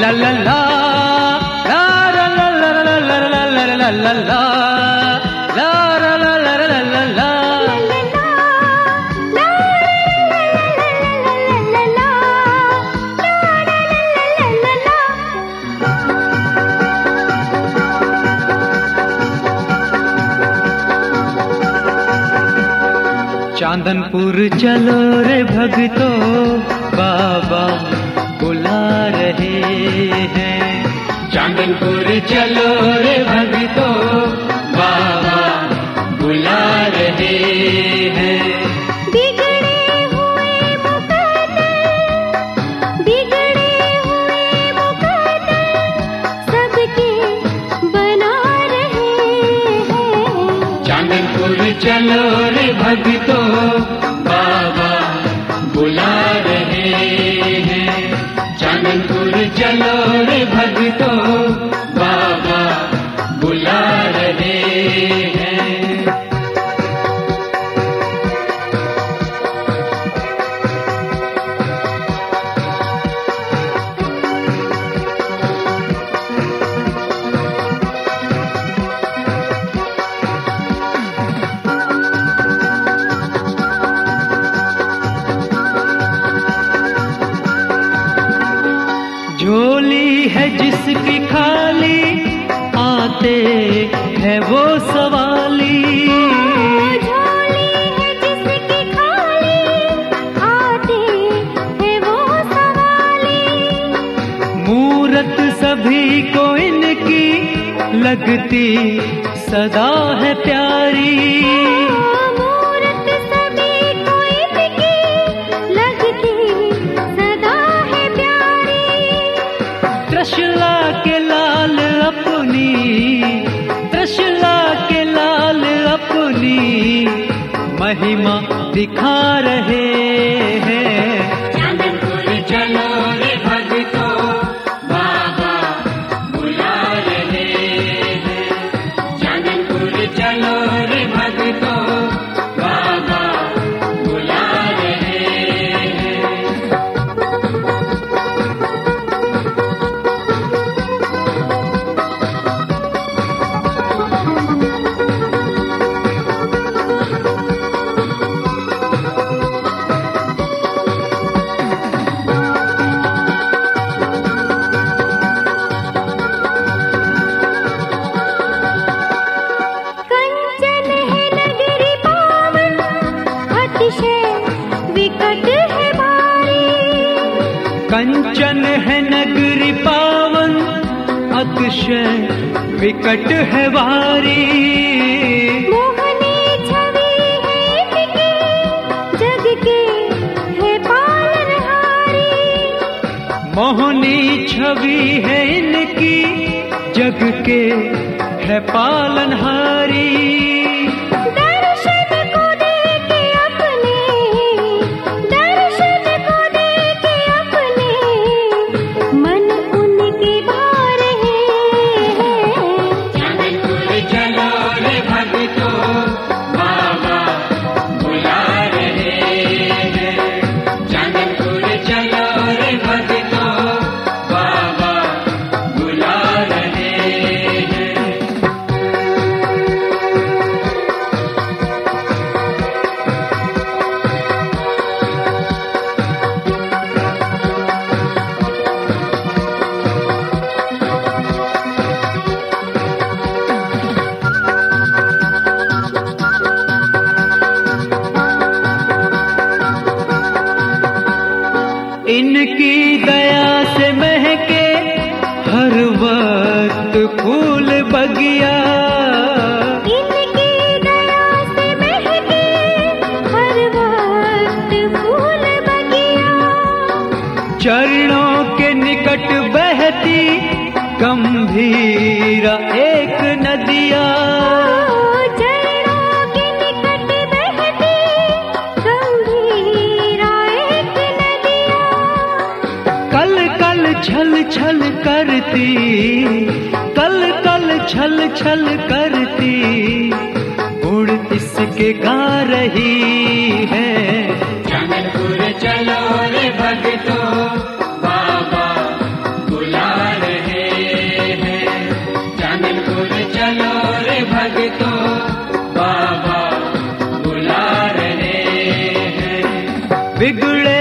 ला ला ला ला ला ला ला ला ला ला ला ला ला ला चांदनपुर चलो रे भगतो बाबा बुला रहे हैं। चांदनपुर चलो रे भगतो बाबा बुला रहे हैं। बिगड़े हुए मुकद्दर सबके बना रहे हैं। चांदनपुर चलो रे भगतो बाबा बुला रहे हैं। चांदनपुर चलो रे भगतो बाबा बुला रहे हैं। झोली है जिसकी खाली आते है वो सवाली। झोली है जिसकी खाली आते है वो सवाली। मूरत सभी को इनकी लगती सदा है प्यारी। त्रिशला के लाल अपनी महिमा दिखा रहे हैं। चांदनपुर चलो रे भगतो बाबा बुला रहे हैं। चांदनपुर चलो रे भगतो बाबा बुला रहे हैं। कंचन है नगरी पावन अतिशय विकट है भारी। मोहनी छवि है इनकी जग के है पालनहारी। मोहनी छवि है इनकी जग के है पालनहारी। इनकी दया से महके हर वक्त फूल बगिया। इनकी दया से महके हर वक्त फूल बगिया। चरणों के निकट बहती गंभीरा एक नदिया। छल छल करती कल कल छल छल करती गुण इसके गा रही है। चांदनपुर चलो रे भगतो बाबा बुला बिगड़े